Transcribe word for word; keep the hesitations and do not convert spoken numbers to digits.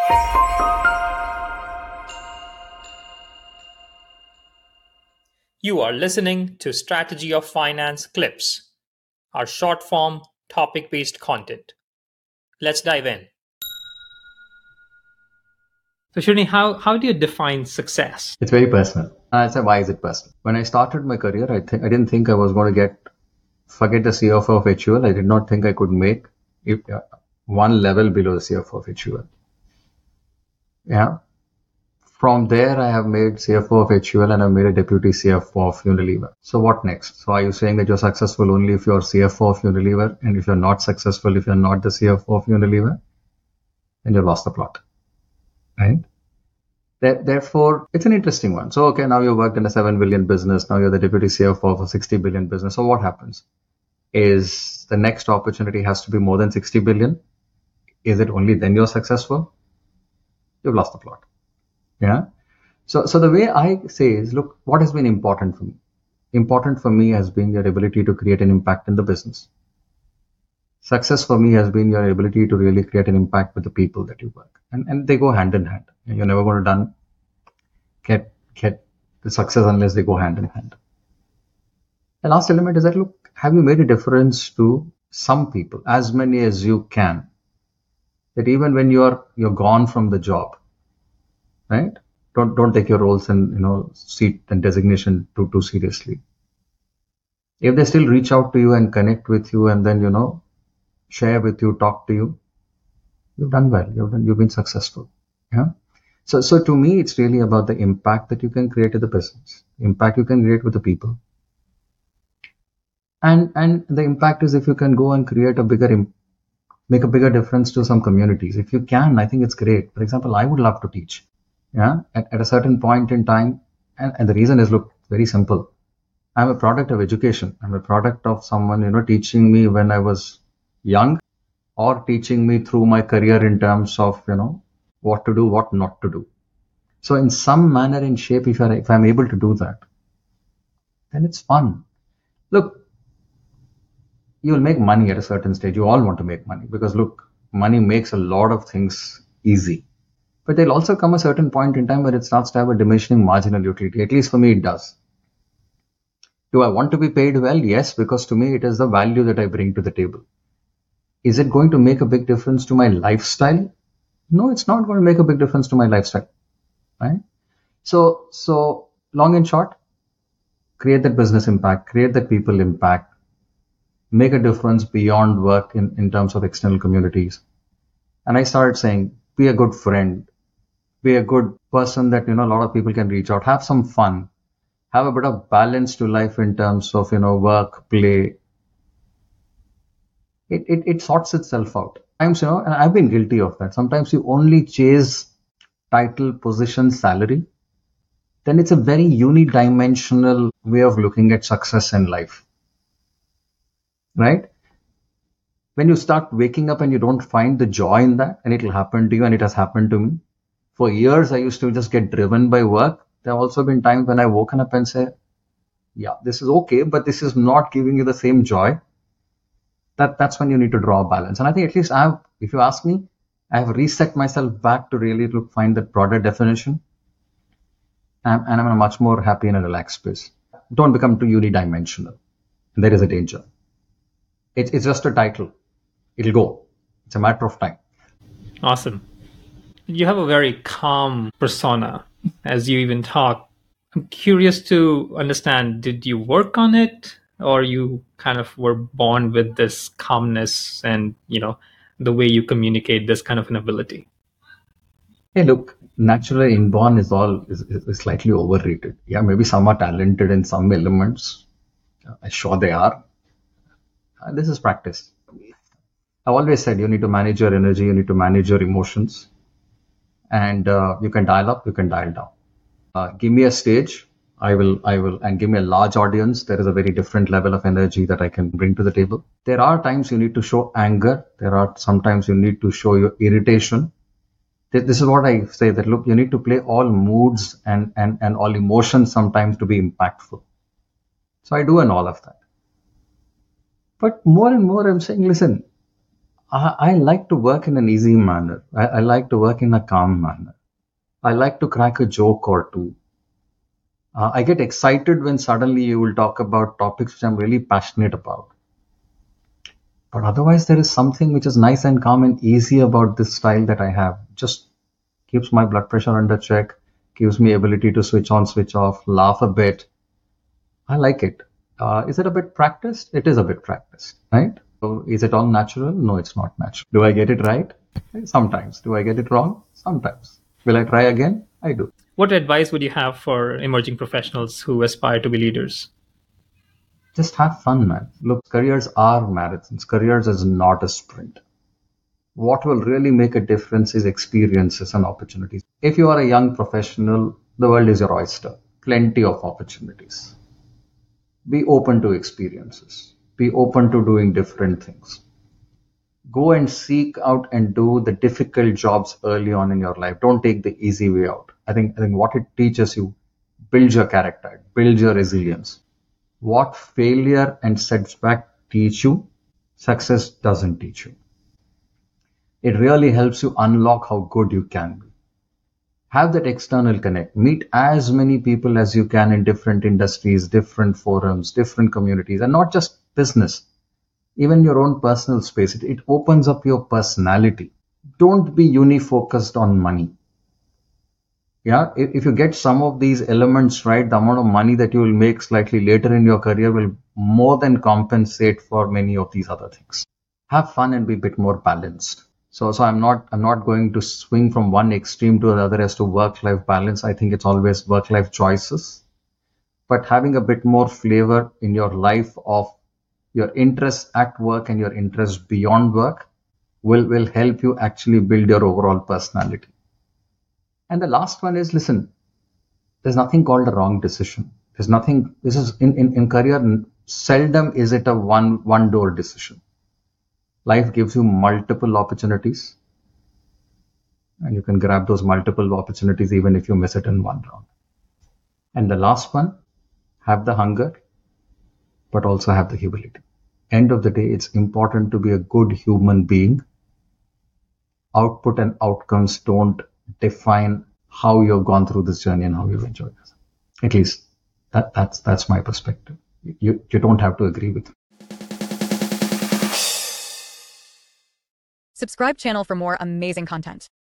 You are listening to Strategy of Finance Clips, our short form, topic based content. Let's dive in. So, Srini, how, how do you define success? It's very personal. I say, why is it personal? When I started my career, I, th- I didn't think I was going to get, forget the C F O of H U L. I did not think I could make if, uh, one level below the C F O of H U L. Yeah. From there, I have made C F O of H U L and I've made a deputy C F O of Unilever. So what next? So are you saying that you're successful only if you're C F O of Unilever, and if you're not successful, if you're not the C F O of Unilever, then you've lost the plot, right? Therefore, it's an interesting one. So, okay, now you worked in a seven billion business. Now you're the deputy C F O of a sixty billion business. So what happens? Is the next opportunity has to be more than sixty billion? Is it only then you're successful? You've lost the plot. Yeah. So, so the way I say is, look, what has been important for me? Important for me has been your ability to create an impact in the business. Success for me has been your ability to really create an impact with the people that you work. And, and they go hand in hand. You're never going to done, get, get the success unless they go hand in hand. The last element is that, look, have you made a difference to some people, as many as you can, that even when you're, you're gone from the job, right? Don't, don't take your roles and, you know, seat and designation too, too seriously. If they still reach out to you and connect with you and then, you know, share with you, talk to you, you've done well. You've done, you've been successful. Yeah. So, so to me, it's really about the impact that you can create in the business, impact you can create with the people. And, and the impact is if you can go and create a bigger, make a bigger difference to some communities. If you can, I think it's great. For example, I would love to teach. Yeah. At, at a certain point in time. And, and the reason is, look, very simple. I'm a product of education. I'm a product of someone, you know, teaching me when I was young, or teaching me through my career in terms of, you know, what to do, what not to do. So in some manner and shape, if, I, if I'm able to do that, then it's fun. Look, you'll make money at a certain stage. You all want to make money because, look, money makes a lot of things easy. But there'll also come a certain point in time where it starts to have a diminishing marginal utility. At least for me, it does. Do I want to be paid well? Yes, because to me, it is the value that I bring to the table. Is it going to make a big difference to my lifestyle? No, it's not going to make a big difference to my lifestyle, right? So, so long and short, create that business impact, create that people impact, make a difference beyond work in, in terms of external communities. And I started saying, be a good friend, be a good person that, you know, a lot of people can reach out, have some fun, have a bit of balance to life in terms of, you know, work, play. It, it, it sorts itself out. Sometimes, you know, and I've been guilty of that. Sometimes you only chase title, position, salary. Then it's a very unidimensional way of looking at success in life. Right? When you start waking up and you don't find the joy in that, and it'll happen to you, and it has happened to me. For years, I used to just get driven by work. There have also been times when I've woken up and say, yeah, this is okay, but this is not giving you the same joy. That, that's when you need to draw a balance. And I think at least I have, if you ask me, I have reset myself back to really look, find that broader definition. And, and I'm in a much more happy and a relaxed space. Don't become too unidimensional. And there is a danger. It's, it's just a title. It'll go. It's a matter of time. Awesome. You have a very calm persona as you even talk. I'm curious to understand, did you work on it, or you kind of were born with this calmness and, you know, the way you communicate this kind of an ability? Hey, look, naturally inborn is all is, is slightly overrated. Yeah, maybe some are talented in some elements. I'm sure they are. Uh, this is practice. I've always said you need to manage your energy, you need to manage your emotions, and uh, you can dial up, you can dial down. Uh, give me a stage, I will, I will, and give me a large audience. There is a very different level of energy that I can bring to the table. There are times you need to show anger. There are sometimes you need to show your irritation. This is what I say, that look, you need to play all moods and, and, and all emotions sometimes to be impactful. So I do and all of that. But more and more I'm saying, listen, I, I like to work in an easy manner. I, I like to work in a calm manner. I like to crack a joke or two. Uh, I get excited when suddenly you will talk about topics which I'm really passionate about. But otherwise, there is something which is nice and calm and easy about this style that I have. Just keeps my blood pressure under check, gives me ability to switch on, switch off, laugh a bit. I like it. Uh, is it a bit practiced? It is a bit practiced, right? So is it all natural? No, it's not natural. Do I get it right? Sometimes. Do I get it wrong? Sometimes. Will I try again? I do. What advice would you have for emerging professionals who aspire to be leaders? Just have fun, man. Look, careers are marathons. Careers is not a sprint. What will really make a difference is experiences and opportunities. If you are a young professional, the world is your oyster. Plenty of opportunities. Be open to experiences. Be open to doing different things. Go and seek out and do the difficult jobs early on in your life. Don't take the easy way out. I think, I think what it teaches you, build your character, build your resilience. What failure and setback teach you, success doesn't teach you. It really helps you unlock how good you can be. Have that external connect. Meet as many people as you can in different industries, different forums, different communities, and not just business, even your own personal space. It, it opens up your personality. Don't be uni-focused on money. Yeah, if, if you get some of these elements right, the amount of money that you will make slightly later in your career will more than compensate for many of these other things. Have fun and be a bit more balanced. So, so I'm not, I'm not going to swing from one extreme to the other as to work-life balance. I think it's always work-life choices, but having a bit more flavor in your life of your interests at work and your interests beyond work will, will help you actually build your overall personality. And the last one is, listen, there's nothing called a wrong decision. There's nothing, this is in, in, in career, seldom is it a one, one door decision. Life gives you multiple opportunities and you can grab those multiple opportunities even if you miss it in one round. And the last one, have the hunger, but also have the humility. End of the day, it's important to be a good human being. Output and outcomes don't define how you've gone through this journey and how you've enjoyed it. At least that, that's, that's my perspective. You, you don't have to agree with it. Subscribe channel for more amazing content.